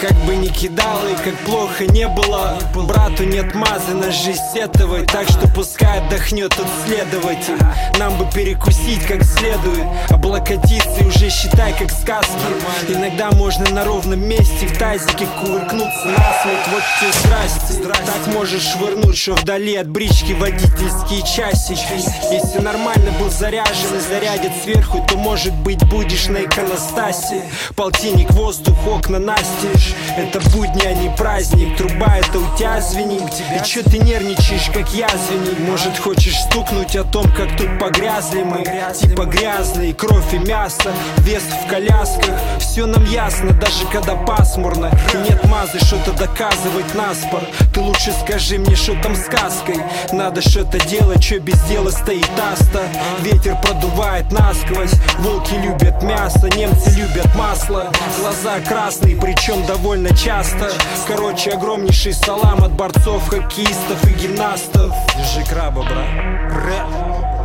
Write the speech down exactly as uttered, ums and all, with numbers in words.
Как бы ни кидало и как плохо не было, брату нет мазы на жизнь сетовать. Так что пускай отдохнет тот следователь. Нам бы перекусить как следует, облокотиться и уже считай как сказки. Иногда можно на ровном месте в тазике кувыркнуться насмерть. Вот тебе здрасте. Так можешь швырнуть, что вдали от брички водительские часики. Если нормально был заряжен и зарядит сверху, то может быть будешь на иконостасе. Полтинник, воздух, окна настежь. Это будни, а не праздник. Труба это у тебя звенит. И чё ты нервничаешь, как язвенник? Может хочешь стукнуть о том, как тут погрязли мы? Типа грязные, кровь и мясо, вес в колясках. Все нам ясно, даже когда пасмурно. И нет мазы что-то доказывать наспор. Ты лучше скажи мне, что там с сказкой. Надо что-то делать, что без дела стоит аста. Ветер продувает насквозь. Волки любят мясо, немцы любят масло. Глаза красные, причем довольно часто. Короче, огромнейший салам от борцов, хоккеистов и гимнастов. Держи краба, брат.